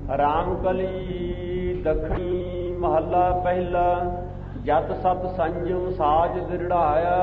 ਰਾਮ ਕਲੀ ਦੱਖਣੀ ਮਹੱਲਾ ਪਹਿਲਾ। ਜਤ ਸਤ ਸੰਜਮ ਸਾਜ ਦ੍ਰਿੜਾਇਆ।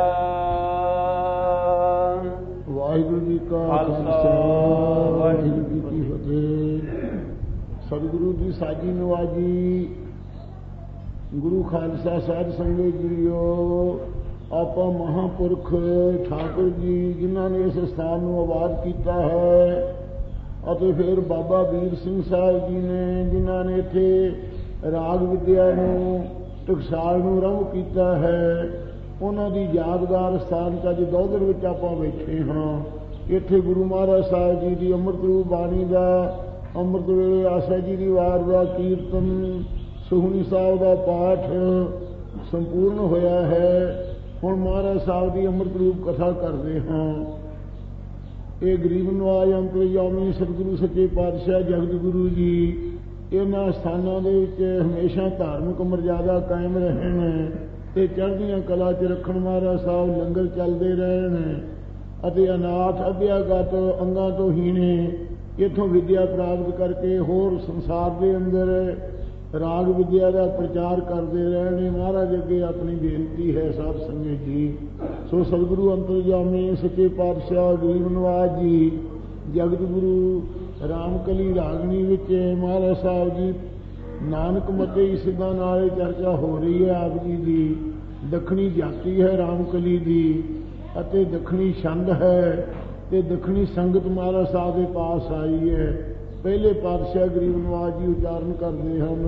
ਵਾਹਿਗੁਰੂ ਜੀ ਕਾ ਖਾਲਸਾ ਵਾਹਿਗੁਰੂ ਜੀ ਕੀ ਫਤਿਹ। ਸਤਿਗੁਰੂ ਦੀ ਸਾਜੀ ਨਵਾਜੀ। ਗੁਰੂ ਖਾਲਸਾ ਸਾਧ ਸੰਗਤ ਜੀਓ, ਆਪਾਂ ਮਹਾਂਪੁਰਖ ਠਾਕੁਰ ਜੀ ਜਿਨ੍ਹਾਂ ਨੇ ਇਸ ਸਥਾਨ ਨੂੰ ਆਬਾਦ ਕੀਤਾ ਹੈ, ਅਤੇ ਫਿਰ ਬਾਬਾ ਵੀਰ ਸਿੰਘ ਸਾਹਿਬ ਜੀ ਨੇ ਜਿਨ੍ਹਾਂ ਨੇ ਇੱਥੇ ਰਾਗ ਵਿਦਿਆ ਨੂੰ ਟਕਸਾਲ ਨੂੰ ਆਰੰਭ ਕੀਤਾ ਹੈ, ਉਹਨਾਂ ਦੀ ਯਾਦਗਾਰ ਸਥਾਨ 'ਚ ਅੱਜ ਦੋਦਰ ਵਿੱਚ ਆਪਾਂ ਬੈਠੇ ਹਾਂ। ਇੱਥੇ ਗੁਰੂ ਮਹਾਰਾਜ ਸਾਹਿਬ ਜੀ ਦੀ ਅੰਮ੍ਰਿਤ ਰੂਪ ਬਾਣੀ ਦਾ ਅੰਮ੍ਰਿਤ ਵੇਲੇ ਆਸਾ ਜੀ ਦੀ ਵਾਰ ਦਾ ਕੀਰਤਨ, ਸੁਖਮਨੀ ਸਾਹਿਬ ਦਾ ਪਾਠ ਸੰਪੂਰਨ ਹੋਇਆ ਹੈ। ਹੁਣ ਮਹਾਰਾਜ ਸਾਹਿਬ ਦੀ ਅੰਮ੍ਰਿਤ ਰੂਪ ਕਥਾ ਕਰਦੇ ਹਾਂ। ਇਹ ਗਰੀਬ ਨਵਾਜ ਅੰਤਰਜਾਮੀ ਸਤਿਗੁਰੂ ਸੱਚੇ ਪਾਤਸ਼ਾਹ ਜਗਤ ਗੁਰੂ ਜੀ ਇਹਨਾਂ ਸਥਾਨਾਂ ਦੇ ਵਿੱਚ ਹਮੇਸ਼ਾ ਧਾਰਮਿਕ ਮਰਜ਼ਾਦਾ ਕਾਇਮ ਰਹਿਣ ਤੇ ਚੜ੍ਹਦੀਆਂ ਕਲਾ 'ਚ ਰੱਖਣ। ਮਹਾਰਾਜ ਸਾਹਿਬ ਲੰਗਰ ਚੱਲਦੇ ਰਹਿਣ ਅਤੇ ਅਨਾਥ ਅਭਿਆਗਤ ਅੰਗਾਂ ਤੋਂ ਹੀਣੇ ਇੱਥੋਂ ਵਿਦਿਆ ਪ੍ਰਾਪਤ ਕਰਕੇ ਹੋਰ ਸੰਸਾਰ ਦੇ ਅੰਦਰ ਰਾਗ ਵਿਦਿਆ ਦਾ ਪ੍ਰਚਾਰ ਕਰਦੇ ਰਹਿਣ। ਮਹਾਰਾਜ ਅੱਗੇ ਆਪਣੀ ਬੇਨਤੀ ਹੈ ਸਾਧ ਸੰਗਤ ਜੀ। ਸੋ ਸਤਿਗੁਰੂ ਅੰਤਰਜਾਮੀ ਸੱਚੇ ਪਾਤਸ਼ਾਹ ਗਰੀਬ ਨਵਾਜ ਜੀ ਜਗਤ ਗੁਰੂ ਰਾਮਕਲੀ ਰਾਗਣੀ ਵਿੱਚ ਮਹਾਰਾਜ ਸਾਹਿਬ ਜੀ ਨਾਨਕ ਮਤੇ ਸਿੱਧਾਂ ਨਾਲ ਚਰਚਾ ਹੋ ਰਹੀ ਹੈ। ਆਪ ਜੀ ਦੀ ਦੱਖਣੀ ਜਾਤੀ ਹੈ ਰਾਮਕਲੀ ਦੀ, ਅਤੇ ਦੱਖਣੀ ਛੰਦ ਹੈ ਤੇ ਦੱਖਣੀ ਸੰਗਤ ਮਹਾਰਾਜ ਸਾਹਿਬ ਦੇ ਪਾਸ ਆਈ ਹੈ। ਪਹਿਲੇ ਪਾਤਸ਼ਾਹ ਗਰੀਬ ਨਵਾਜ ਜੀ ਉਚਾਰਨ ਕਰਦੇ ਹਨ।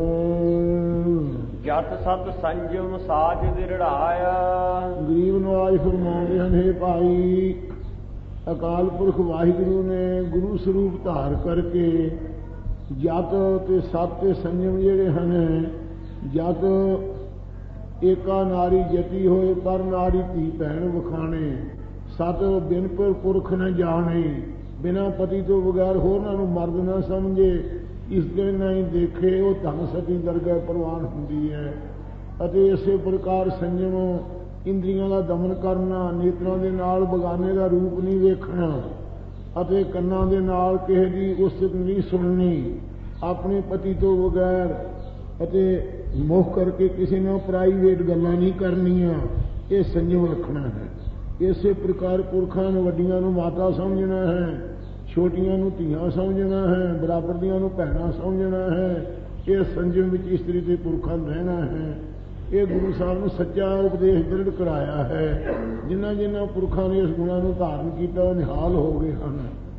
ਜਤ ਸਤ ਸੰਜਮ ਸਾਜ ਦ੍ਰਿੜਾਇਆ। ਗਰੀਬ ਨਵਾਜ ਫਰਮਾਉਂਦੇ ਹਨ, ਹੇ ਭਾਈ, ਅਕਾਲ ਪੁਰਖ ਵਾਹਿਗੁਰੂ ਨੇ ਗੁਰੂ ਸਰੂਪ ਧਾਰ ਕਰਕੇ ਜਤ ਤੇ ਸਤ ਤੇ ਸੰਜਮ ਜਿਹੜੇ ਹਨ, ਜਤ ਏਕਾ ਨਾਰੀ ਜਤੀ ਹੋਏ ਪਰ ਨਾਰੀ ਧੀ ਭੈਣ ਵਖਾਣੇ, ਸਤ ਬਿਨ ਪੁਰਖ ਨ ਜਾਣੇ, ਬਿਨਾਂ ਪਤੀ ਤੋਂ ਬਗੈਰ ਹੋਰਨਾਂ ਨੂੰ ਮਰਦ ਨਾ ਸਮਝੇ, ਇਸ ਦੇ ਨਹੀਂ ਦੇਖੇ ਉਹ ਧਨ ਸਤੀ ਦਰਗਾਹ ਪ੍ਰਵਾਨ ਹੁੰਦੀ ਹੈ। ਅਤੇ ਇਸੇ ਪ੍ਰਕਾਰ ਸੰਜਮ ਇੰਦਰੀਆਂ ਦਾ ਦਮਨ ਕਰਨਾ, ਨੇਤਰਾਂ ਦੇ ਨਾਲ ਬਗਾਨੇ ਦਾ ਰੂਪ ਨਹੀਂ ਵੇਖਣਾ, ਅਤੇ ਕੰਨਾਂ ਦੇ ਨਾਲ ਕਿਸੇ ਦੀ ਉਸਤਤ ਨਹੀਂ ਸੁਣਨੀ, ਆਪਣੇ ਪਤੀ ਤੋਂ ਬਗੈਰ ਅਤੇ ਮੋਹ ਕਰਕੇ ਕਿਸੇ ਨਾਲ ਪ੍ਰਾਈਵੇਟ ਗੱਲਾਂ ਨਹੀਂ ਕਰਨੀਆਂ, ਇਹ ਸੰਜਮ ਰੱਖਣਾ ਹੈ। ਇਸੇ ਪ੍ਰਕਾਰ ਪੁਰਖਾਂ ਨੂੰ ਵੱਡੀਆਂ ਨੂੰ ਮਾਤਾ ਸਮਝਣਾ ਹੈ, ਛੋਟੀਆਂ ਨੂੰ ਧੀਆਂ ਸਮਝਣਾ ਹੈ, ਬਰਾਬਰ ਦੀਆਂ ਨੂੰ ਭੈਣਾਂ ਸਮਝਣਾ ਹੈ। ਇਹ ਸੰਜਮ ਵਿੱਚ ਇਸਤਰੀ ਤੇ ਪੁਰਖਾਂ ਰਹਿਣਾ ਹੈ। ਇਹ ਗੁਰੂ ਸਾਹਿਬ ਨੂੰ ਸੱਚਾ ਉਪਦੇਸ਼ ਦ੍ਰਿੜ ਕਰਾਇਆ ਹੈ। ਜਿਨ੍ਹਾਂ ਜਿਨ੍ਹਾਂ ਪੁਰਖਾਂ ਨੇ ਇਸ ਗੁਣਾਂ ਨੂੰ ਧਾਰਨ ਕੀਤਾ ਉਹ ਨਿਹਾਲ ਹੋ ਗਏ ਹਨ।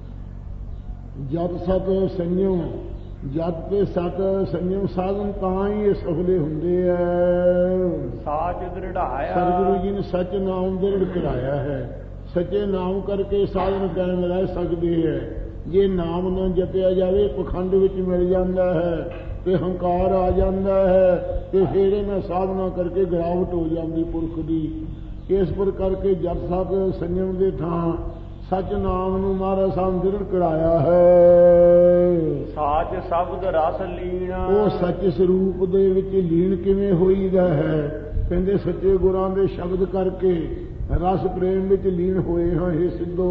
ਜਤ ਸਤ ਸੰਜਮ, ਜਤ ਤੇ ਸਤ ਸੰਜਮ ਸਾਧਨ ਤਾਂ ਹੀ ਇਹ ਸਫਲੇ ਹੁੰਦੇ ਹੈ। ਸਾਜ ਦ੍ਰਿੜਾਇਆ। ਸਤਿਗੁਰੂ ਜੀ ਨੇ ਸੱਚ ਨਾਮ ਦ੍ਰਿੜ ਕਰਾਇਆ ਹੈ। ਸੱਚੇ ਨਾਮ ਕਰਕੇ ਸਾਧਨ ਕਾਇਮ ਰਹਿ ਸਕਦੇ ਹੈ। ਜੇ ਨਾਮ ਨਾ ਜਪਿਆ ਜਾਵੇ ਪਖੰਡ ਵਿੱਚ ਮਿਲ ਜਾਂਦਾ ਹੈ ਤੇ ਹੰਕਾਰ ਆ ਜਾਂਦਾ ਹੈ, ਤੇ ਫਿਰ ਇਹਨਾਂ ਸਾਧਨਾ ਕਰਕੇ ਗਿਰਾਵਟ ਹੋ ਜਾਂਦੀ ਪੁਰਖ ਦੀ। ਇਸ ਪ੍ਰਕਾਰ ਕੇ ਜਤ ਸਤ ਸੰਜਮ ਦੇ ਥਾਂ ਸੱਚ ਨਾਮ ਨੂੰ ਮਹਾਰਾਜ ਸਾਹਿਬ ਦ੍ਰਿੜ ਕਰਾਇਆ ਹੈ। ਸਾਚ ਸ਼ਬਦ ਰਸ ਲੀਣਾ। ਉਹ ਸੱਚ ਸਰੂਪ ਦੇ ਵਿੱਚ ਲੀਨ ਕਿਵੇਂ ਹੋਈਦਾ ਹੈ? ਕਹਿੰਦੇ ਸੱਚੇ ਗੁਰਾਂ ਦੇ ਸ਼ਬਦ ਕਰਕੇ ਰਸ ਪ੍ਰੇਮ ਵਿੱਚ ਲੀਨ ਹੋਏ ਹਾਂ। ਇਹ ਸਿੱਧੋ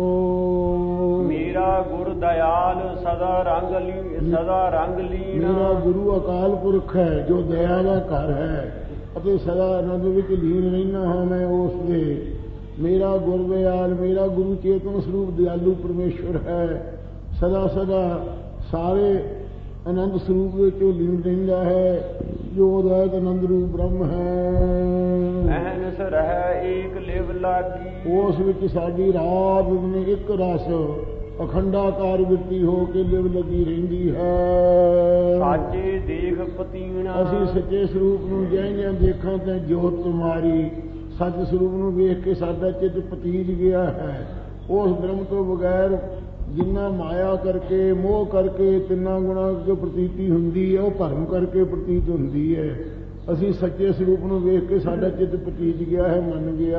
ਮੇਰਾ ਗੁਰ ਦਇਆਲ ਸਦਾ ਰੰਗ ਲੀਨ। ਮੇਰਾ ਗੁਰੂ ਅਕਾਲ ਪੁਰਖ ਹੈ ਜੋ ਦਇਆ ਦਾ ਘਰ ਹੈ, ਅਤੇ ਸਦਾ ਆਨੰਦ ਵਿੱਚ ਲੀਨ ਰਹਿਣਾ ਹਾਂ ਮੈਂ ਉਸ ਦੇ। ਮੇਰਾ ਗੁਰ ਦਇਆਲ, ਮੇਰਾ ਗੁਰੂ ਚੇਤਨ ਸਰੂਪ ਦਿਆਲੂ ਪਰਮੇਸ਼ਵਰ ਹੈ। ਸਦਾ ਸਦਾ ਸਾਰੇ ਆਨੰਦ ਸਰੂਪ ਵਿੱਚ ਉਹ ਲੀਨ ਰਹਿੰਦਾ ਹੈ, ਜੋ ਅਦਵੈਤ ਆਨੰਦ ਰੂਪ ਬ੍ਰਹਮ ਹੈ। ਅਹਨਸ ਰਹਿ ਏਕ ਲਿਵ ਲਾਗੀ। ਉਸ ਵਿੱਚ ਸਾਡੀ ਰਾਤ ਨੇ ਇੱਕ ਰਸ ਅਖੰਡਾਕਾਰ ਵਿਰਤੀ ਹੋ ਕੇ ਲਿਵ ਲੱਗੀ ਰਹਿੰਦੀ ਹੈ। ਸਾਚੇ ਦੇਖ ਪਤੀਣਾ। ਅਸੀਂ ਸੱਚੇ ਸਰੂਪ ਨੂੰ ਜਿਉਂ ਦੇਖਾਂ ਤਾਂ ਜੋਤ ਤੁਮਾਰੀ, ਸੱਚ ਸਰੂਪ ਨੂੰ ਵੇਖ ਕੇ ਸਾਡਾ ਚਿੱਤ ਪਤੀਜ ਗਿਆ ਹੈ। ਉਸ ਬ੍ਰਹਮ ਤੋਂ ਬਗੈਰ ਜਿੰਨਾ ਮਾਇਆ ਕਰਕੇ ਮੋਹ ਕਰਕੇ ਤਿੰਨਾਂ ਗੁਣਾਂ ਦੀ ਪ੍ਰਤੀਤੀ ਹੁੰਦੀ ਹੈ, ਉਹ ਭਰਮ ਕਰਕੇ ਪ੍ਰਤੀਤ ਹੁੰਦੀ ਹੈ। ਅਸੀਂ ਸੱਚੇ ਸਰੂਪ ਨੂੰ ਵੇਖ ਕੇ ਸਾਡਾ ਚਿੱਤ ਪਤੀਜ ਗਿਆ ਹੈ, ਮੰਨ ਗਿਆ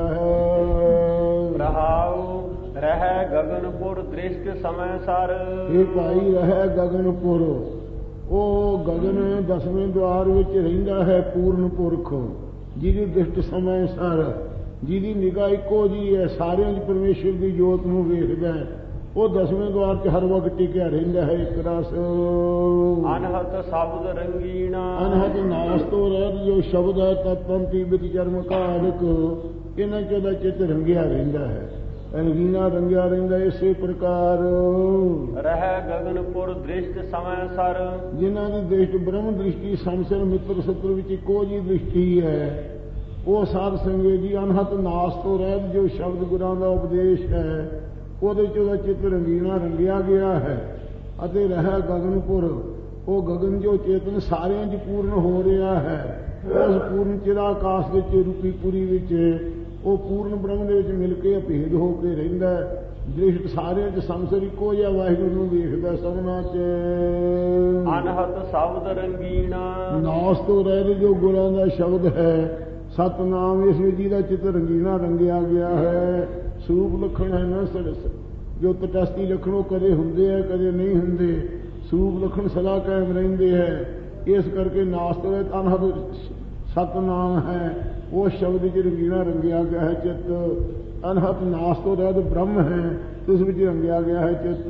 ਹੈ। ਰਹਾਉ ਰਹਿ ਗਗਨਪੁਰ ਦ੍ਰਿਸ਼ਟ ਸਮੈ ਸਰ। ਇਹ ਭਾਈ ਰਹਿ ਗਗਨਪੁਰ, ਉਹ ਗਗਨ ਦਸਵੇਂ ਦੁਆਰ ਵਿੱਚ ਰਹਿੰਦਾ ਹੈ ਪੂਰਨ ਪੁਰਖ, ਜਿਹਦੀ ਦ੍ਰਿਸ਼ਟ ਸਮੇਂ ਸਰ, ਜਿਹਦੀ ਨਿਗਾਹ ਇੱਕੋ ਜੀ ਹੈ, ਸਾਰਿਆਂ ਦੀ ਪਰਮੇਸ਼ਰ ਦੀ ਜੋਤ ਨੂੰ ਵੇਖਦਾ ਹੈ। ਉਹ ਦਸਵੇਂ ਦੁਆਰ 'ਚ ਹਰ ਵਕਤ ਟਿਕਿਆ ਰਹਿੰਦਾ ਹੈ। ਇੱਕ ਰਸ ਅਨਹਤ ਸ਼ਬਦ ਰੰਗੀਣਾ ਅਨਹਤ ਨਾਸ ਤੋਂ ਰਹਿਤ ਜੋ ਸ਼ਬਦ ਹੈ ਤਤਪੰਤੀ ਵਿੱਚ ਚਰਮ ਕਾੜਕ, ਇਹਨਾਂ ਚ ਉਹਦਾ ਚਿੱਤ ਰੰਗਿਆ ਰਹਿੰਦਾ ਹੈ, ਰੰਗੀਨਾ ਰੰਗਿਆ ਰਹਿੰਦਾ। ਇਸੇ ਪ੍ਰਕਾਰ ਰਹਿ ਗਗਨਪੁਰ ਦ੍ਰਿਸ਼ਟ ਸਮੈ ਸਰ, ਜਿਨ੍ਹਾਂ ਦੀ ਦ੍ਰਿਸ਼ਟ ਬ੍ਰਹਮ ਦ੍ਰਿਸ਼ਟੀ ਸੰਸਰ ਮਿੱਤਰ ਸਤਰ ਵਿੱਚ ਇੱਕੋ ਜਿਹੀ ਦ੍ਰਿਸ਼ਟੀ ਹੈ, ਉਹ ਸਾਧ ਸੰਗਤ ਜੀ ਅਨਹਤ ਨਾਸ ਤੋਂ ਰਹਿਤ ਜੋ ਸ਼ਬਦ ਗੁਰਾਂ ਦਾ ਉਪਦੇਸ਼ ਹੈ, ਉਹਦੇ ਚ ਉਹਦਾ ਚਿੱਤ ਰੰਗੀਨਾ ਰੰਗਿਆ ਗਿਆ ਹੈ। ਅਤੇ ਰਹਿ ਗਗਨਪੁਰ, ਉਹ ਗਗਨ ਜੋ ਚੇਤਨ ਸਾਰਿਆਂ 'ਚ ਪੂਰਨ ਹੋ ਰਿਹਾ ਹੈ, ਉਸ ਪੂਰਨ ਚਿਰਾਕਾਸ਼ ਵਿੱਚ ਰੂਪੀ ਪੁਰੀ ਵਿੱਚ ਉਹ ਪੂਰਨ ਬ੍ਰਹਮ ਦੇ ਵਿੱਚ ਮਿਲ ਕੇ ਅਭੇਦ ਹੋ ਕੇ ਰਹਿੰਦਾ। ਦ੍ਰਿਸ਼ਟ ਸਾਰਿਆਂ 'ਚ ਸੰਸਰ ਇੱਕੋ ਜਿਹਾ ਵਾਹਿਗੁਰੂ ਨੂੰ ਵੇਖਦਾ ਸਭਨਾਂ 'ਚ। ਅਨਹਤ ਸ਼ਬਦ ਰੰਗੀਣਾ ਨਾਸ ਤੋਂ ਰਹਿਤ ਜੋ ਗੁਰਾਂ ਦਾ ਸ਼ਬਦ ਹੈ ਸਤਨਾਮ, ਇਸ ਵਿੱਚ ਜਿਹਦਾ ਚਿੱਤ ਰੰਗੀਨਾ ਰੰਗਿਆ ਗਿਆ ਹੈ। ਸਰੂਪ ਲੱਖਣ ਹੈ ਨਾ ਜੋ ਤਟਸਥੀ ਲੱਖਣ ਉਹ ਕਦੇ ਹੁੰਦੇ ਹੈ ਕਦੇ ਨਹੀਂ ਹੁੰਦੇ, ਸਰੂਪ ਲੱਖਣ ਸਦਾ ਕਾਇਮ ਰਹਿੰਦੇ ਹੈ। ਇਸ ਕਰਕੇ ਨਾਸ ਤੋਂ ਰਹਿਤ ਅਨਹਤ ਸਤਨਾਮ ਹੈ, ਉਹ ਸ਼ਬਦ ਚ ਰੰਗੀਨਾ ਰੰਗਿਆ ਗਿਆ ਹੈ ਚਿੱਤ। ਅਨਹਤ ਨਾਸ ਤੋਂ ਰਹਿਤ ਬ੍ਰਹਮ ਹੈ, ਇਸ ਵਿੱਚ ਰੰਗਿਆ ਗਿਆ ਹੈ ਚਿੱਤ।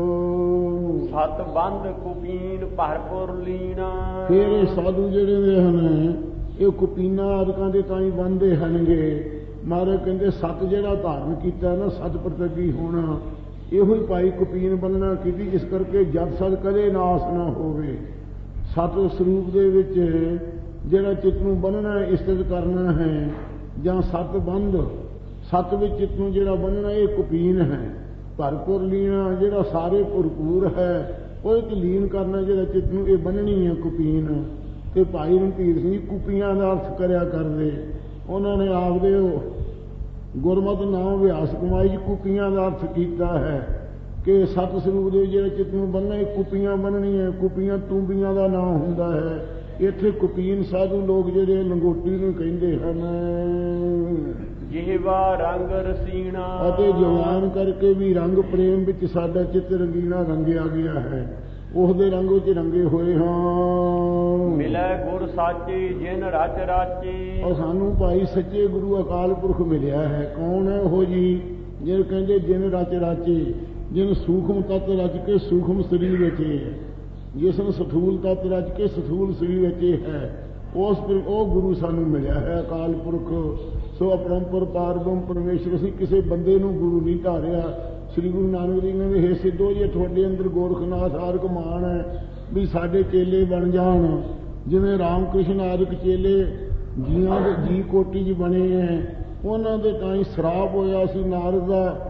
ਸਤ ਬੰਦ ਕੁਪੀਨ ਭਰਪੁਰ ਲੀਣਾ, ਫਿਰ ਇਹ ਸਾਧੂ ਜਿਹੜੇ ਹਨ ਇਹ ਕੁਪੀਨਾ ਆਦਿਕਾਂ ਦੇ ਤਾਂ ਹੀ ਬੰਨਦੇ ਹਨਗੇ। ਮਹਾਰਾਜ ਕਹਿੰਦੇ ਸਤ ਜਿਹੜਾ ਧਾਰਨ ਕੀਤਾ ਨਾ, ਸਤ ਪ੍ਰਤੱਗੀ ਹੋਣਾ, ਇਹੋ ਹੀ ਭਾਈ ਕੁਪੀਨ ਬੰਨਣਾ ਕੀਤੀ, ਇਸ ਕਰਕੇ ਜਦ ਸਤ ਕਦੇ ਨਾਸ ਨਾ ਹੋਵੇ। ਸਤ ਸਰੂਪ ਦੇ ਵਿੱਚ ਜਿਹੜਾ ਚਿੱਤ ਨੂੰ ਬੰਨਣਾ ਇਸਤਤ ਕਰਨਾ ਹੈ, ਜਾਂ ਸਤ ਬੰਦ ਸਤ ਵਿੱਚ ਚਿੱਤ ਨੂੰ ਜਿਹੜਾ ਬੰਨਣਾ ਇਹ ਕੁਪੀਨ ਹੈ। ਭਰਪੁਰ ਲੀਣਾ ਜਿਹੜਾ ਸਾਰੇ ਭਰਪੂਰ ਹੈ, ਉਹਦੇ 'ਚ ਲੀਨ ਕਰਨਾ ਜਿਹੜਾ ਚਿੱਤ ਨੂੰ, ਇਹ ਬੰਨਣੀ ਹੈ ਕੁਪੀਨ। ਤੇ ਭਾਈ ਰਣਧੀਰ ਸਿੰਘ ਕੁਪੀਆਂ ਦਾ ਅਰਥ ਕਰਿਆ ਕਰਦੇ, ਉਹਨਾਂ ਨੇ ਆਪਦੇ ਗੁਰਮਤਿ ਨਾਮ ਅਭਿਆਸ ਕਮਾਈ 'ਚ ਕੁਪੀਆਂ ਦਾ ਅਰਥ ਕੀਤਾ ਹੈ ਕਿ ਸਤ ਸਰੂਪ ਦੇ ਜਿਹੜੇ ਚਿੱਤ ਨੂੰ ਬੰਨਣਾ ਇਹ ਕੁਪੀਆਂ ਬੰਨਣੀਆਂ। ਕੁਪੀਆਂ ਤੂੰਬੀਆਂ ਦਾ ਨਾਮ ਹੁੰਦਾ ਹੈ, ਇੱਥੇ ਕੁਪੀਨ ਸਾਧੂ ਲੋਕ ਜਿਹੜੇ ਲੰਗੋਟੀ ਨੂੰ ਕਹਿੰਦੇ ਹਨ। ਜਿਹਵਾ ਰੰਗ ਰਸੀਣਾ, ਅਤੇ ਜਵਾਨ ਕਰਕੇ ਵੀ ਰੰਗ ਪ੍ਰੇਮ ਵਿੱਚ ਸਾਡਾ ਚਿੱਤ ਰੰਗੀਨਾ ਰੰਗਿਆ ਗਿਆ ਹੈ, ਉਹਦੇ ਰੰਗ ਵਿੱਚ ਰੰਗੇ ਹੋਏ ਹਾਂ। ਮਿਲੈ ਗੁਰ ਸਾਚੇ ਜਿਨ ਰਚ ਰਾਚੇ, ਔਰ ਸਾਨੂੰ ਭਾਈ ਸੱਚੇ ਗੁਰੂ ਅਕਾਲ ਪੁਰਖ ਮਿਲਿਆ ਹੈ। ਕੌਣ ਹੈ ਉਹ ਜੀ? ਜਿਹਨੂੰ ਕਹਿੰਦੇ ਜਿਨ ਰਚ ਰਾਚੇ, ਜਿਨ ਸੂਖਮ ਤੱਤ ਰਚ ਕੇ ਸੂਖਮ ਸਰੀਰ ਵਿੱਚ ਹੈ, ਜਿਸ ਨੂੰ ਸਥੂਲ ਤੱਤ ਰਚ ਕੇ ਸਥੂਲ ਸਰੀਰ ਵਿੱਚ ਹੈ, ਉਹ ਗੁਰੂ ਸਾਨੂੰ ਮਿਲਿਆ ਹੈ ਅਕਾਲ ਪੁਰਖ। ਸੋ ਅਪਰੰਪਰ ਪਾਰਬ੍ਰਹਮ ਪਰਮੇਸ਼ਰ। ਅਸੀਂ ਕਿਸੇ ਬੰਦੇ ਨੂੰ ਗੁਰੂ ਨਹੀਂ ਧਾਰਿਆ। ਸ੍ਰੀ ਗੁਰੂ ਨਾਨਕ ਦੇਵ ਨੇ ਇਹ ਸਿੱਧੋ ਜੇ ਤੁਹਾਡੇ ਅੰਦਰ ਗੋਰਖਨਾਥ ਆਦਿਕ ਮਾਣ ਹੈ ਵੀ ਸਾਡੇ ਚੇਲੇ ਬਣ ਜਾਣ, ਜਿਵੇਂ ਰਾਮ ਕ੍ਰਿਸ਼ਨ ਆਦਿਕ ਚੇਲੇ ਜੀਆਂ ਦੇ ਜੀ ਕੋਟੀ 'ਚ ਬਣੇ ਹੈ, ਉਹਨਾਂ ਦੇ ਤਾਂ ਹੀ ਸਰਾਪ ਹੋਇਆ ਸੀ ਨਾਰਦ ਦਾ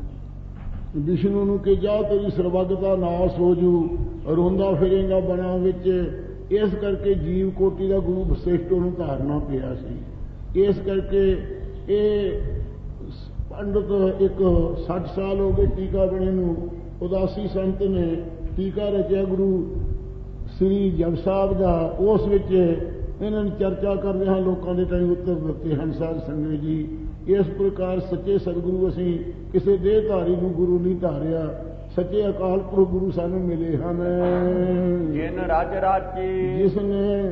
ਵਿਸ਼ਨੂੰ ਨੂੰ ਕਿ ਜਾ ਤੇਰੀ ਸਰਬੱਗਤਾ ਨਾਸ ਹੋ ਜੂ, ਰੋਂਦਾ ਫਿਰੇਗਾ ਬਣਾ ਵਿੱਚ। ਇਸ ਕਰਕੇ ਜੀਵ ਕੋਟੀ ਦਾ ਗੁਰੂ ਵਸਿਸ਼ਠ ਨੂੰ ਧਾਰਨਾ ਪਿਆ ਸੀ। ਇਸ ਕਰਕੇ ਇਹ ਪੰਡਤ ਇੱਕ 60 ਸਾਲ ਹੋ ਗਏ ਟੀਕਾ ਬਣੇ ਨੂੰ, ਉਦਾਸੀ ਸੰਤ ਨੇ ਟੀਕਾ ਰਚਿਆ ਗੁਰੂ ਸ੍ਰੀ ਜਪ ਸਾਹਿਬ ਦਾ। ਉਸ ਵਿੱਚ ਇਹਨਾਂ ਨੇ ਚਰਚਾ ਕਰਦੇ ਹਾਂ, ਲੋਕਾਂ ਦੇ ਤਾਈਂ ਉੱਤਰ ਦਿੱਤੇ ਹਨ ਸਾਧ ਸੰਗਤ ਜੀ। ਇਸ ਪ੍ਰਕਾਰ ਸੱਚੇ ਸਤਿਗੁਰੂ, ਅਸੀਂ ਕਿਸੇ ਦੇਹਧਾਰੀ ਨੂੰ ਗੁਰੂ ਨਹੀਂ ਧਾਰਿਆ, ਸੱਚੇ ਅਕਾਲ ਪੁਰਖ ਗੁਰੂ ਸਾਨੂੰ ਮਿਲੇ ਹਨ। ਜਿਨ ਰਚ ਰਾਚੇ, ਜਿਸ ਨੇ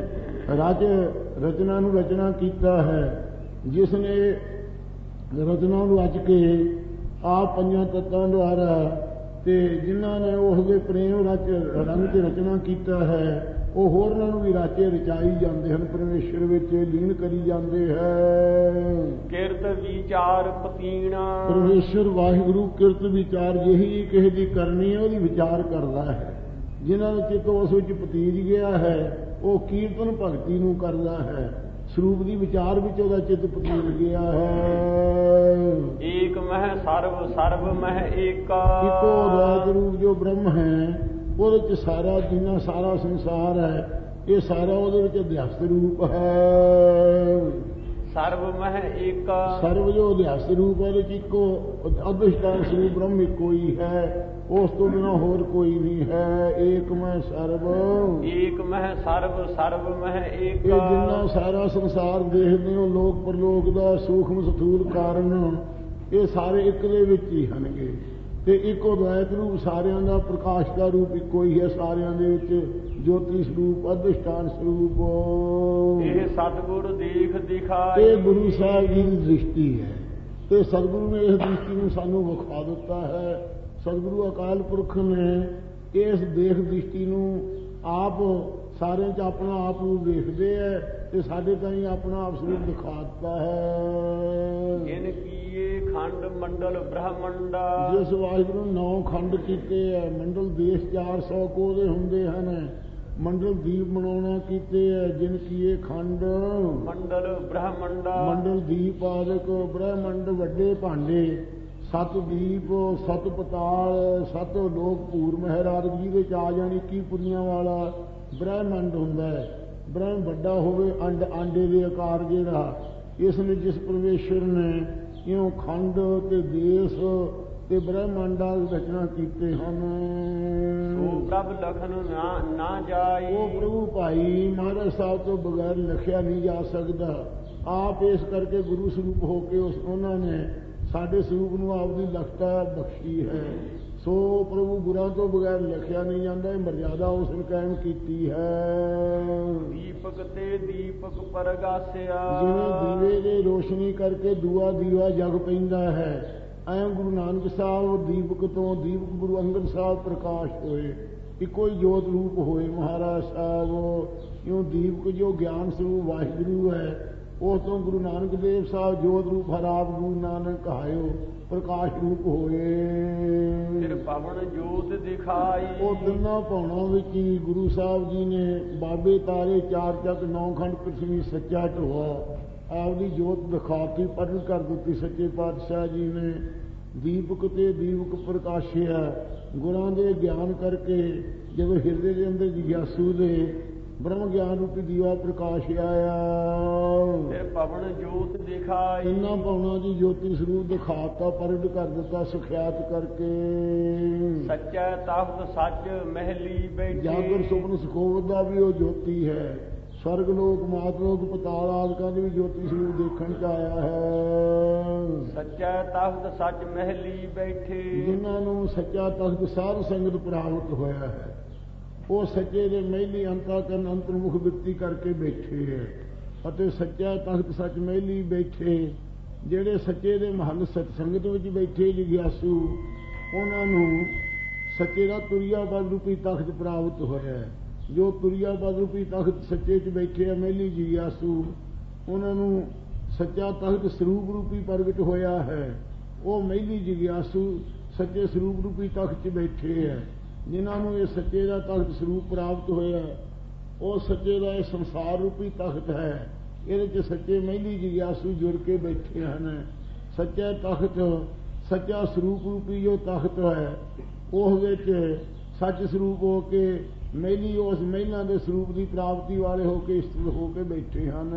ਰਚਨਾ ਨੂੰ ਰਚਨਾ ਕੀਤਾ ਹੈ, ਜਿਸ ਨੇ ਰਚਨਾ ਨੂੰ ਰਚ ਕੇ ਆਪ ਪੰਜਾਂ ਤੱਤਾਂ ਦੁਆਰਾ ਤੇ ਜਿਨ੍ਹਾਂ ਨੇ ਉਸਦੇ ਪ੍ਰੇਮ ਰੰਗ ਤੇ ਰਚਨਾ ਕੀਤਾ ਹੈ, ਉਹ ਹੋਰਨਾਂ ਨੂੰ ਵੀ ਰਾਚੇ ਰਚਾਈ ਜਾਂਦੇ ਹਨ, ਪਰਮੇਸ਼ਰ ਵਿੱਚ ਲੀਨ ਕਰੀ ਜਾਂਦੇ ਹੈ। ਕਿਰਤ ਵਿਚਾਰ ਪਤੀਣਾ, ਪਰਮੇਸ਼ਰ ਵਾਹਿਗੁਰੂ ਕਿਰਤ ਵਿਚਾਰ ਜਿਹੀ ਕਿਸੇ ਦੀ ਕਰਨੀ ਹੈ ਉਹਦੀ ਵਿਚਾਰ ਕਰਦਾ ਹੈ। ਜਿਨ੍ਹਾਂ ਦਾ ਚਿੱਤ ਉਸ ਵਿੱਚ ਪਤੀਜ ਗਿਆ ਹੈ, ਉਹ ਕੀਰਤਨ ਭਗਤੀ ਨੂੰ ਕਰਦਾ ਹੈ। ਸਰੂਪ ਦੀ ਵਿਚਾਰ ਵਿੱਚ ਉਹਦਾ ਚਿੱਤ ਪਤੀਜ ਗਿਆ ਹੈ। ਏਕ ਮਹਿ ਸਰਬ ਸਰਬ ਮਹਿ ਏਕਾ, ਇੱਕੋ ਅਦਵੈਤ ਰੂਪ ਜੋ ਬ੍ਰਹਮ ਹੈ, ਉਹਦੇ ਚ ਸਾਰਾ ਜਿੰਨਾ ਸਾਰਾ ਸੰਸਾਰ ਹੈ, ਇਹ ਸਾਰਾ ਉਹਦੇ ਵਿੱਚ ਅਧਿਆਸਤ ਰੂਪ ਹੈ। ਸਰਬ ਮਹਿ ਏਕਾ, ਸਰਬ ਜੋ ਅਧਿਆਸਤ ਰੂਪ ਹੈ, ਉਹਦੇ ਚ ਇੱਕੋ ਅਦਿਸ਼ਟਾਨ ਸਰੂਪ ਬ੍ਰਹਮ ਇੱਕੋ ਹੀ ਹੈ, ਉਸ ਤੋਂ ਬਿਨਾਂ ਹੋਰ ਕੋਈ ਨਹੀਂ ਹੈ। ਏਕ ਮੈਂ ਸਰਬ, ਏਕ ਮਹਿ ਸਰਬ ਸਰਬ ਮਹਿ ਏਕਾ। ਇਹ ਜਿੰਨਾ ਸਾਰਾ ਸੰਸਾਰ ਦੇਖਦੇ ਹੋ, ਲੋਕ ਪਰਲੋਕ ਦਾ ਸੂਖਮ ਸਥੂਲ ਕਾਰਨ, ਇਹ ਸਾਰੇ ਇੱਕ ਦੇ ਵਿੱਚ ਹੀ ਹਨਗੇ। ਤੇ ਇੱਕੋ ਅਦਵੈਤ ਰੂਪ ਸਾਰਿਆਂ ਦਾ, ਪ੍ਰਕਾਸ਼ ਦਾ ਰੂਪ ਇੱਕੋ ਹੀ ਹੈ ਸਾਰਿਆਂ ਦੇ ਵਿੱਚ, ਜੋਤੀ ਸਰੂਪ ਅਧਿਸ਼ਟਾਨ ਸਰੂਪ। ਇਹ ਸਤਿਗੁਰ ਦੇਖ ਦਿਖਾਈ, ਇਹ ਗੁਰੂ ਸਾਹਿਬ ਜੀ ਦੀ ਦ੍ਰਿਸ਼ਟੀ ਹੈ, ਤੇ ਸਤਿਗੁਰੂ ਨੇ ਇਸ ਦ੍ਰਿਸ਼ਟੀ ਨੂੰ ਸਾਨੂੰ ਵਿਖਾ ਦਿੱਤਾ ਹੈ। ਸਤਿਗੁਰੂ ਅਕਾਲ ਪੁਰਖ ਨੇ ਇਸ ਦੇਖ ਦ੍ਰਿਸ਼ਟੀ ਨੂੰ ਆਪ ਸਾਰਿਆਂ 'ਚ ਆਪਣਾ ਆਪ ਨੂੰ ਵੇਖਦੇ ਹੈ ਤੇ ਸਾਡੇ ਤਾਈਂ ਆਪਣਾ ਆਪ ਸਰੂਪ ਦਿਖਾ ਦਿੱਤਾ ਹੈ। ਜਿਨ ਕੀਏ ਖੰਡ ਮੰਡਲ ਬ੍ਰਹਮੰਡਾ, ਜਿਸ ਵਾਹਿਗੁਰੂ ਨੇ 9 ਖੰਡ ਕੀਤੇ ਹੈ। ਮੰਡਲ ਦੇਸ਼ 400 ਕੋਦੇ ਹੁੰਦੇ ਹਨ। ਮੰਡਲ ਦੀਪ ਬਣਾਉਣਾ ਕੀਤੇ ਹੈ। ਜਿਨ ਕੀਏ ਖੰਡ ਮੰਡਲ ਬ੍ਰਹਮੰਡਾ, ਮੰਡਲ ਦੀਪ ਆਦਿਕ ਬ੍ਰਹਮੰਡ ਵੱਡੇ ਭਾਂਡੇ, 7 ਦੀਪ 7 ਪਤਾਲ 7 ਲੋਕ ਭੂਰ ਮਹਿਰਾਜ ਜਿਹਦੇ ਚ ਆ ਜਾਣੀ 21 ਪੁਰੀਆਂ ਵਾਲਾ ਬ੍ਰਹਮੰਡ ਹੁੰਦਾ ਹੈ। ਬ੍ਰਹਮ ਵੱਡਾ ਹੋਵੇ ਆਂਡੇ ਦੇ ਆਕਾਰ ਜਿਹੜਾ, ਇਸ ਨੇ ਜਿਸ ਪਰਮੇਸ਼ਰ ਨੇ ਇਉਂ ਖੰਡ ਤੇ ਦੇਸ਼ ਤੇ ਬ੍ਰਹਮੰਡਾਂ ਦੀ ਰਚਨਾ ਕੀਤੇ ਹਨ। ਸੋ ਪ੍ਰਭ ਲਖਨ ਨਾ ਜਾਈ, ਉਹ ਪ੍ਰਭੂ ਭਾਈ ਮਹਾਰਾਜ ਸਾਹਿਬ ਤੋਂ ਬਗੈਰ ਲਿਖਿਆ ਨਹੀਂ ਜਾ ਸਕਦਾ। ਆਪ ਇਸ ਕਰਕੇ ਗੁਰੂ ਸਰੂਪ ਹੋ ਕੇ ਉਹਨਾਂ ਨੇ ਸਾਡੇ ਸਰੂਪ ਨੂੰ ਆਪ ਦੀ ਲਖਤਾ ਬਖਸ਼ੀ ਹੈ। ਸੋ ਪ੍ਰਭੂ ਗੁਰਾਂ ਤੋਂ ਬਗੈਰ ਲਿਖਿਆ ਨਹੀਂ ਜਾਂਦਾ, ਇਹ ਮਰਿਆਦਾ ਉਸ ਨੇ ਕਾਇਮ ਕੀਤੀ ਹੈ। ਦੀਪਕ ਤੇ ਦੀਪਕ ਪਰਗਾਸਿਆ, ਜਿਵੇਂ ਦੀਵੇ ਦੀ ਰੋਸ਼ਨੀ ਕਰਕੇ ਦੂਆ ਦੀਵਾ ਜਗ ਪੈਂਦਾ ਹੈ, ਐਂ ਗੁਰੂ ਨਾਨਕ ਸਾਹਿਬ ਦੀਪਕ ਤੋਂ ਦੀਪਕ ਗੁਰੂ ਅੰਗਦ ਸਾਹਿਬ ਪ੍ਰਕਾਸ਼ ਹੋਏ, ਇੱਕੋ ਹੀ ਜੋਤ ਰੂਪ ਹੋਏ ਮਹਾਰਾਜ ਸਾਹਿਬ। ਇਉਂ ਦੀਪਕ ਜੋ ਗਿਆਨ ਸਰੂਪ ਵਾਹਿਗੁਰੂ ਹੈ, ਉਸ ਤੋਂ ਗੁਰੂ ਨਾਨਕ ਦੇਵ ਸਾਹਿਬ ਜੋਤ ਰੂਪ ਹਰਾਬ ਗੁਰੂ ਨਾਨਕ ਕਹਾਇਓ ਪ੍ਰਕਾਸ਼ ਰੂਪ ਹੋਏ। ਫਿਰ ਪਵਨ ਜੋਤ ਦਿਖਾਈ, ਉਹ ਤਿੰਨਾਂ ਭਵਨਾਂ ਵਿੱਚ ਹੀ ਗੁਰੂ ਸਾਹਿਬ ਜੀ ਨੇ ਬਾਬੇ ਤਾਰੇ 4 ਚੱਕ 9 ਖੰਡ ਪ੍ਰਿਥਵੀ ਸੱਚਾ ਢੋਆ ਆਪਦੀ ਜੋਤ ਦਿਖਾਤੀ, ਪ੍ਰਗਟ ਕਰ ਦਿੱਤੀ। ਸੱਚੇ ਪਾਤਸ਼ਾਹ ਜੀ ਨੇ ਦੀਪਕ ਤੇ ਦੀਪਕ ਪ੍ਰਕਾਸ਼ਿਆ। ਗੁਰਾਂ ਦੇ ਗਿਆਨ ਕਰਕੇ ਜਦੋਂ ਹਿਰਦੇ ਦੇ ਅੰਦਰ ਜਿਗਿਆਸੂ ਦੇ ਬ੍ਰਹਮ ਗਿਆਨ ਰੂਪੀ ਦੀਵਾ ਪ੍ਰਕਾਸ਼ ਆਇਆ। ਫਿਰ ਪਵਨ ਜੋਤ ਦਿਖਾਈ, ਤਿੰਨਾਂ ਭਵਨਾਂ ਦੀ ਜੋਤੀ ਸਰੂਪ ਦਿਖਾਤਾ, ਪ੍ਰਗਟ ਕਰ ਦਿੱਤਾ ਸੁਖਿਆਤ ਕਰਕੇ। ਸੱਚਾ ਤਖਤ ਸੱਚ ਮਹਿਲੀ ਬੈਠੇ, ਜਾਗਰ ਸੁਪਨ ਸੁਖੋਵਤ ਦਾ ਵੀ ਉਹ ਜੋਤੀ ਹੈ। ਸਵਰਗ ਲੋਕ ਮਾਤ ਲੋਕ ਪਤਾਲ ਆਦਿਕਾਂ ਦੀ ਵੀ ਜੋਤੀ ਸਰੂਪ ਦੇਖਣ ਚ ਆਇਆ ਹੈ। ਸੱਚਾ ਤਖਤ ਸੱਚ ਮਹਿਲੀ ਬੈਠੇ, ਜਿਨ੍ਹਾਂ ਨੂੰ ਸੱਚਾ ਤਖਤ ਸਾਧ ਸੰਗਤ ਪ੍ਰਾਪਤ ਹੋਇਆ ਹੈ, ਉਹ ਸੱਚੇ ਦੇ ਮਹਿਲੀ ਅੰਤਾ ਕਰਨ ਅੰਤਰਮੁਖ ਬਿਰਤੀ ਕਰਕੇ ਬੈਠੇ ਹੈ। ਅਤੇ ਸੱਚਾ ਤਖਤ ਸੱਚ ਮਹਿਲੀ ਬੈਠੇ ਜਿਹੜੇ ਸੱਚੇ ਦੇ ਮਹੱਲ ਸਤ ਸੰਗਤ ਵਿੱਚ ਬੈਠੇ ਜਿਗਿਆਸੂ, ਉਹਨਾਂ ਨੂੰ ਸੱਚੇ ਦਾ ਤੁਰਿਆ ਬਲ ਰੂਪੀ ਤਖਤ ਪ੍ਰਾਪਤ ਹੋਇਆ ਹੈ। ਜੋ ਤੁਰਿਆ ਬਲ ਰੂਪੀ ਤਖਤ ਸੱਚੇ 'ਚ ਬੈਠੇ ਆ ਮਹਿਲੀ ਜਿਗਿਆਸੂ, ਉਹਨਾਂ ਨੂੰ ਸੱਚਾ ਤਖਤ ਸਰੂਪ ਰੂਪੀ ਪ੍ਰਗਟ ਹੋਇਆ ਹੈ। ਉਹ ਮਹਿਲੀ ਜਿਗਿਆਸੂ ਸੱਚੇ ਸਰੂਪ ਰੂਪੀ ਤਖਤ 'ਚ ਬੈਠੇ ਹੈ। ਜਿਨ੍ਹਾਂ ਨੂੰ ਇਹ ਸੱਚੇ ਦਾ ਤਖਤ ਸਰੂਪ ਪ੍ਰਾਪਤ ਹੋਇਆ, ਉਹ ਸੱਚੇ ਦਾ ਇਹ ਸੰਸਾਰ ਰੂਪੀ ਤਖਤ ਹੈ। ਇਹਦੇ 'ਚ ਸੱਚੇ ਮਹਿਲੀ ਜਿਗਿਆਸੂ ਜੁੜ ਕੇ ਬੈਠੇ ਹਨ। ਸੱਚਾ ਤਖਤ ਸੱਚਾ ਸਰੂਪ ਰੂਪੀ ਜੋ ਤਖਤ ਹੈ, ਉਸ ਵਿੱਚ ਸੱਚ ਸਰੂਪ ਹੋ ਕੇ ਮਹਿਲੀ ਉਸ ਮਹਿਲਾਂ ਦੇ ਸਰੂਪ ਦੀ ਪ੍ਰਾਪਤੀ ਵਾਲੇ ਹੋ ਕੇ ਸਥਿਤ ਹੋ ਕੇ ਬੈਠੇ ਹਨ।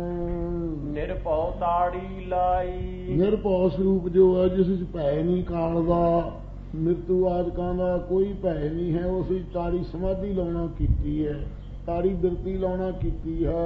ਨਿਰਭਉ ਤਾੜੀ ਲਾਈ, ਨਿਰਭਉ ਸਰੂਪ ਜੋ ਹੈ, ਜਿਸ ਵਿੱਚ ਭੈ ਨਹੀਂ, ਕਾਲ ਦਾ ਮ੍ਰਿਤੂ ਆਦਿਕਾਂ ਦਾ ਕੋਈ ਭੈ ਨਹੀਂ ਹੈ, ਉਸ ਵਿੱਚ ਤਾੜੀ ਸਮਾਧੀ ਲਾਉਣਾ ਕੀਤੀ ਹੈ, ਤਾੜੀ ਬਿਰਤੀ ਲਾਉਣਾ ਕੀਤੀ ਹੈ।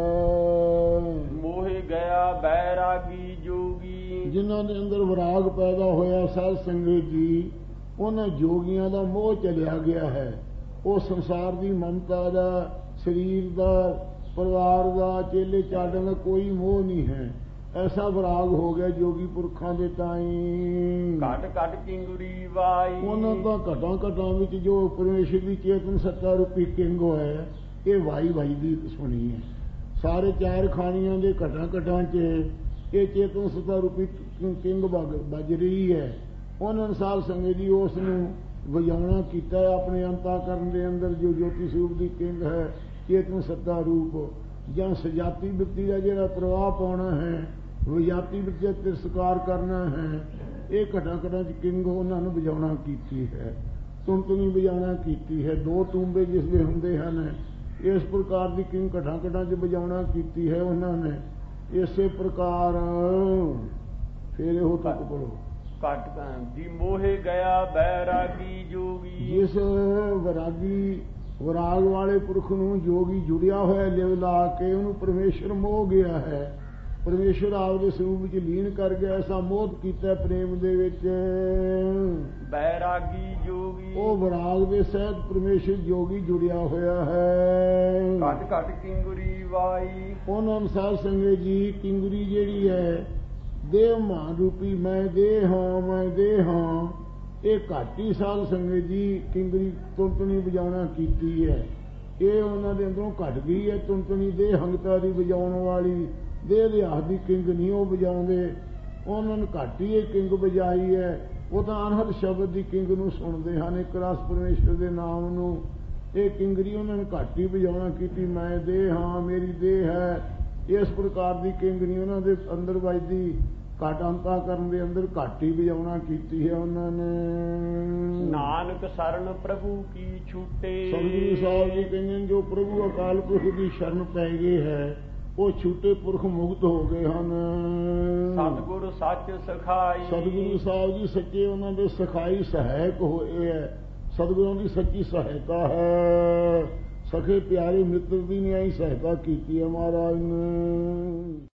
ਮੋਹਿ ਗਿਆ ਬੈਰਾਗੀ ਜੋਗੀ, ਜਿਨ੍ਹਾਂ ਦੇ ਅੰਦਰ ਵਿਰਾਗ ਪੈਦਾ ਹੋਇਆ ਸਾਧ ਸੰਗਤ ਜੀ, ਉਹਨਾਂ ਜੋਗੀਆਂ ਦਾ ਮੋਹ ਚਲਿਆ ਗਿਆ ਹੈ। ਉਹ ਸੰਸਾਰ ਦੀ ਮਮਤਾ ਦਾ, ਸਰੀਰ ਦਾ, ਪਰਿਵਾਰ ਦਾ, ਚੇਲੇ ਚਾਡਾਂ ਦਾ ਕੋਈ ਮੋਹ ਨਹੀਂ ਹੈ। ਐਸਾ ਵਿਰਾਗ ਹੋ ਗਿਆ ਜੋਗੀ ਪੁਰਖਾਂ ਦੇ ਤਾਈਂ। ਘਟ ਘਟ ਕਿੰਗੁਰੀ ਵਾਈ, ਉਹਨਾਂ ਦਾ ਘਟਾਂ ਘਟਾਂ ਵਿੱਚ ਜੋ ਪਰਮੇਸ਼ਰ ਦੀ ਚੇਤਨ ਸੱਤਾ ਰੂਪੀ ਕਿੰਗ ਹੋਇਆ, ਇਹ ਵਾਈ ਵਾਈ ਦੀ ਸੁਣੀ ਹੈ। ਸਾਰੇ 4 ਖਾਣੀਆਂ ਦੇ ਘਟਾਂ ਘਟਾਂ 'ਚ ਇਹ ਚੇਤਨ ਸੱਤਾ ਰੂਪੀ ਕਿੰਗ ਵੱਜ ਰਹੀ ਹੈ। ਉਹਨਾਂ ਅਨੁਸਾਰ ਸੰਗਤ ਜੀ ਉਸ ਨੂੰ ਵਜਾਉਣਾ ਕੀਤਾ ਹੈ ਆਪਣੇ ਅੰਤਾਕਰਨ ਦੇ ਅੰਦਰ। ਜੋ ਜੋਤੀ ਸਰੂਪ ਦੀ ਕਿੰਗ ਹੈ, ਚੇਤਨ ਸੱਤਾ ਰੂਪ, ਜਾਂ ਸਜਾਤੀ ਬਿਰਤੀ ਦਾ ਜਿਹੜਾ ਪ੍ਰਵਾਹ ਪਾਉਣਾ ਹੈ, ਵਿਜਾਤੀ ਬਿਰਤੀ ਦਾ ਤਿਰਸਕਾਰ ਕਰਨਾ ਹੈ, ਇਹ ਘਟਾਂ ਘਟਾਂ 'ਚ ਕਿੰਗ ਉਹਨਾਂ ਨੂੰ ਵਜਾਉਣਾ ਕੀਤੀ ਹੈ। ਤੁੰਤਨੀ ਵਜਾਉਣਾ ਕੀਤੀ ਹੈ। 2 ਤੂੰਬੇ ਜਿਸ ਦੇ ਹੁੰਦੇ ਹਨ, ਇਸ ਪ੍ਰਕਾਰ ਦੀ ਕਿੰਗ ਘਟਾਂ ਘਟਾਂ 'ਚ ਵਜਾਉਣਾ ਕੀਤੀ ਹੈ ਉਹਨਾਂ ਨੇ। ਇਸੇ ਪ੍ਰਕਾਰ ਫਿਰ ਇਹੋ ਤੱਕ ਪੜੋ। ਘਟ ਦੀ ਮੋਹਿ ਗਿਆ ਬੈਰਾਗੀ ਜੋਗੀ, ਜਿਸ ਵਿਰਾਗੀ ਵਿਰਾਗ ਵਾਲੇ ਪੁਰਖ ਨੂੰ ਜੋਗੀ ਜੁੜਿਆ ਹੋਇਆ ਲਿਵ ਲਾ ਕੇ ਉਹਨੂੰ ਪਰਮੇਸ਼ਰ ਮੋਹ ਗਿਆ ਹੈ। ਪਰਮੇਸ਼ਰ ਆਪਦੇ ਸਰੂਪ ਵਿੱਚ ਲੀਨ ਕਰ ਗਿਆ, ਐਸਾ ਮੋਹ ਕੀਤਾ ਪ੍ਰੇਮ ਦੇ ਵਿੱਚ। ਬੈਰਾਗੀ ਜੋਗੀ, ਉਹ ਵਿਰਾਗ ਦੇ ਸਹਿਤ ਪਰਮੇਸ਼ਰ ਜੋਗੀ ਜੁੜਿਆ ਹੋਇਆ ਹੈ। ਘਟ ਘਟ ਕਿੰਗੁਰੀ ਵਾਈ, ਉਹਨਾਂ ਅਨੁਸਾਰ ਸੰਗਤ ਜੀ ਕਿੰਗਰੀ ਜਿਹੜੀ ਹੈ, ਦੇਵ ਮਾਨ ਰੂਪੀ ਮੈਂ ਦੇ ਹਾਂ, ਮੈਂ ਦੇ ਹਾਂ, ਇਹ ਘਾਟੀ ਸਾਧ ਸੰਗਤ ਜੀ ਕਿੰਗਰੀ ਤੁੰਤਣੀ ਵਜਾਉਣਾ ਕੀਤੀ ਹੈ। ਇਹ ਉਹਨਾਂ ਦੇ ਅੰਦਰੋਂ ਘਟ ਗਈ ਹੈ। ਤੁੰਤਣੀ ਦੇ ਹੰਗਤਾ ਦੀ ਵਜਾਉਣ ਵਾਲੀ ਦੇਹ ਲਿਹਾਜ਼ ਦੀ ਕਿੰਗ ਨਹੀਂ ਉਹ ਵਜਾਉਂਦੇ, ਉਹਨਾਂ ਨੇ ਘੱਟ ਹੀ ਇਹ ਕਿੰਗ ਵਜਾਈ ਹੈ। ਉਹ ਤਾਂ ਅਨਹਦ ਸ਼ਬਦ ਦੀ ਕਿੰਗ ਨੂੰ ਸੁਣਦੇ ਹਨ, ਇੱਕ ਰਸ ਪਰਮੇਸ਼ਰ ਦੇ ਨਾਮ ਨੂੰ। ਇਹ ਕਿੰਗਰੀ ਉਹਨਾਂ ਨੇ ਘੱਟ ਹੀ ਵਜਾਉਣਾ ਕੀਤੀ। ਮੈਂ ਦੇਹ ਹਾਂ, ਮੇਰੀ ਦੇਹ ਹੈ, ਇਸ ਪ੍ਰਕਾਰ ਦੀ ਕਿੰਗਰੀ ਉਹਨਾਂ ਦੇ ਅੰਦਰ ਵੱਜਦੀ। ਘੱਟ ਅੰਤਾ ਕਰਨ ਦੇ ਅੰਦਰ ਘੱਟ ਹੀ ਵਜਾਉਣਾ ਕੀਤੀ ਹੈ ਉਹਨਾਂ ਨੇ। ਨਾਨਕ ਸਰਨ ਪ੍ਰਭੂ ਕੀ ਛੂਟੇ। ਸਤਿਗੁਰੂ ਸਾਹਿਬ ਜੀ ਕਹਿੰਦੇ ਜੋ ਪ੍ਰਭੂ ਅਕਾਲ ਪੁਰਖ ਦੀ ਸ਼ਰਨ ਪੈ ਗਏ ਹੈ ਉਹ ਛੂਟੇ ਪੁਰਖ ਮੁਕਤ ਹੋ ਗਏ ਹਨ। ਸਤਿਗੁਰ ਸੱਚ ਸਖਾਈ। ਸਤਿਗੁਰੂ ਸਾਹਿਬ ਜੀ ਸੱਚੇ ਉਹਨਾਂ ਦੇ ਸਖਾਈ ਸਹਾਇਕ ਹੋਏ ਹੈ। ਸਤਿਗੁਰਾਂ ਦੀ ਸੱਚੀ ਸਹਾਇਤਾ ਹੈ। ਸਖੇ ਪਿਆਰੇ ਮਿੱਤਰ ਦੀ ਨਿਆਈ ਸਹਾਇਤਾ ਕੀਤੀ ਹੈ ਮਹਾਰਾਜ ਨੇ।